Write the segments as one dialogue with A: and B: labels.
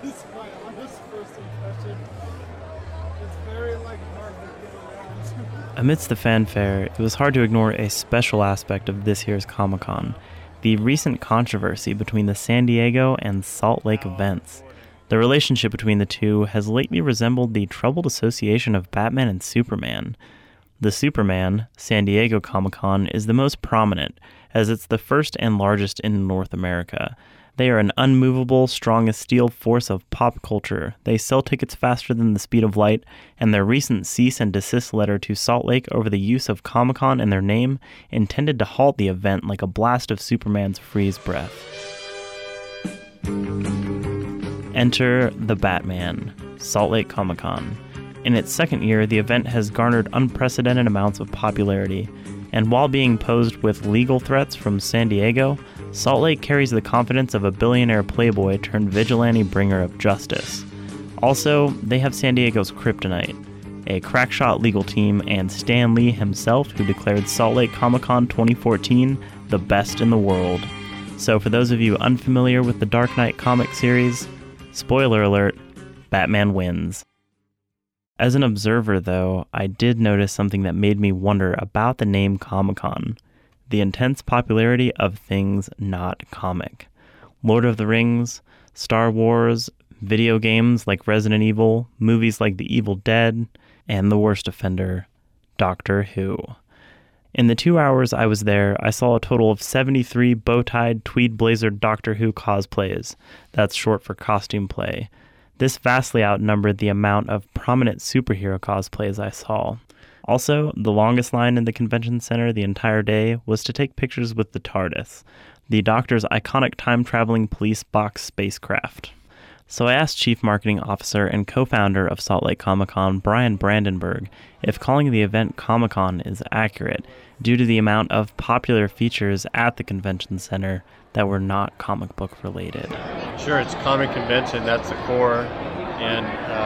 A: is my honest first impression. It's very hard to get around.
B: Amidst the fanfare, it was hard to ignore a special aspect of this year's Comic-Con, the recent controversy between the San Diego and Salt Lake events. The relationship between the two has lately resembled the troubled association of Batman and Superman. The Superman, San Diego Comic-Con, is the most prominent, as it's the first and largest in North America. They are an unmovable, strong as steel force of pop culture. They sell tickets faster than the speed of light, and their recent cease and desist letter to Salt Lake over the use of Comic-Con in their name intended to halt the event like a blast of Superman's freeze breath. Enter the Batman, Salt Lake Comic-Con. In its second year, the event has garnered unprecedented amounts of popularity, and while being posed with legal threats from San Diego, Salt Lake carries the confidence of a billionaire playboy turned vigilante bringer of justice. Also, they have San Diego's kryptonite, a crackshot legal team, and Stan Lee himself, who declared Salt Lake Comic-Con 2014 the best in the world. So for those of you unfamiliar with the Dark Knight comic series, spoiler alert, Batman wins. As an observer, though, I did notice something that made me wonder about the name Comic-Con. The intense popularity of things not comic. Lord of the Rings, Star Wars, video games like Resident Evil, movies like The Evil Dead, and the worst offender, Doctor Who. In the 2 hours I was there, I saw a total of 73 bow-tied, tweed-blazered Doctor Who cosplays. That's short for costume play. This vastly outnumbered the amount of prominent superhero cosplays I saw. Also, the longest line in the convention center the entire day was to take pictures with the TARDIS, the Doctor's iconic time-traveling police box spacecraft. So I asked Chief Marketing Officer and co-founder of Salt Lake Comic-Con, Brian Brandenburg, if calling the event Comic-Con is accurate due to the amount of popular features at the convention center that were not comic book related.
C: Sure, it's a comic convention, that's the core, and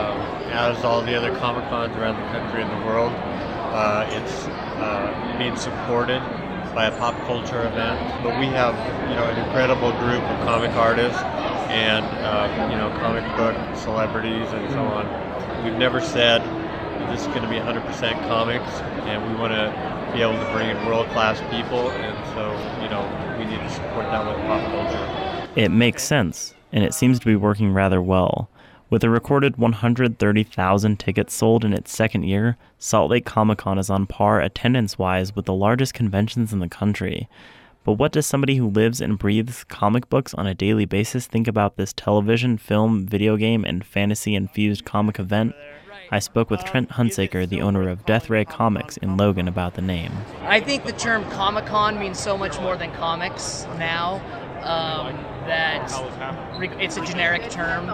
C: as all the other Comic-Cons around the country and the world, it's being supported by a pop culture event. But we have, an incredible group of comic artists and, comic book celebrities and so on. We've never said this is going to be 100% comics, and we want to be able to bring in world-class people, and so, we need to support that with pop culture.
B: It makes sense, and it seems to be working rather well. With a recorded 130,000 tickets sold in its second year, Salt Lake Comic-Con is on par attendance-wise with the largest conventions in the country. But what does somebody who lives and breathes comic books on a daily basis think about this television, film, video game, and fantasy-infused comic event? I spoke with Trent Hunsaker, the owner of Death Ray Comics in Logan, about the name.
D: I think the term Comic-Con means so much more than comics now, that it's a generic term.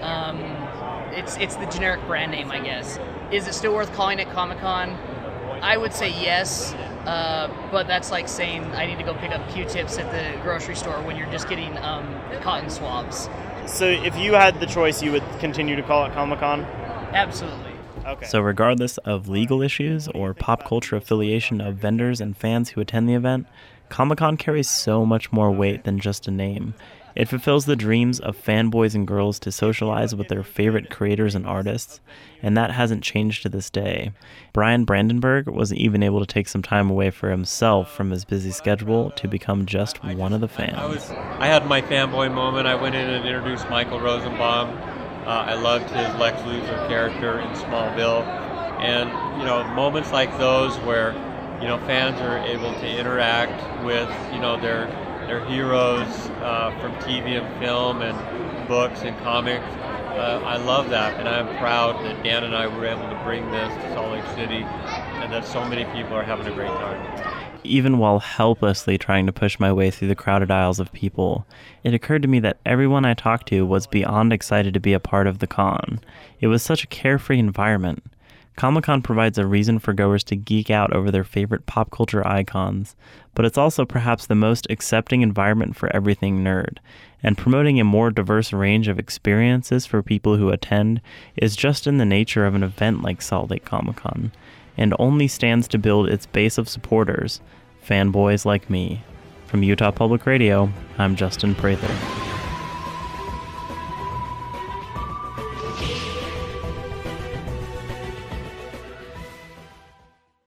D: It's the generic brand name, I guess. Is it still worth calling it Comic-Con? I would say yes, but that's like saying I need to go pick up Q-tips at the grocery store when you're just getting cotton swabs.
E: So if you had the choice, you would continue to call it Comic-Con?
D: Absolutely.
E: Okay.
B: So regardless of legal issues or pop culture affiliation of vendors and fans who attend the event, Comic-Con carries so much more weight than just a name. It fulfills the dreams of fanboys and girls to socialize with their favorite creators and artists, and that hasn't changed to this day. Brian Brandenburg was even able to take some time away for himself from his busy schedule to become just one of the fans.
C: I had my fanboy moment. I went in and introduced Michael Rosenbaum. I loved his Lex Luthor character in Smallville. And, moments like those where, fans are able to interact with, their heroes from TV and film and books and comics. I love that, and I'm proud that Dan and I were able to bring this to Salt Lake City, and that so many people are having a great time.
B: Even while helplessly trying to push my way through the crowded aisles of people, it occurred to me that everyone I talked to was beyond excited to be a part of the con. It was such a carefree environment. Comic-Con provides a reason for goers to geek out over their favorite pop culture icons, but it's also perhaps the most accepting environment for everything nerd, and promoting a more diverse range of experiences for people who attend is just in the nature of an event like Salt Lake Comic-Con, and only stands to build its base of supporters, fanboys like me. From Utah Public Radio, I'm Justin Prather.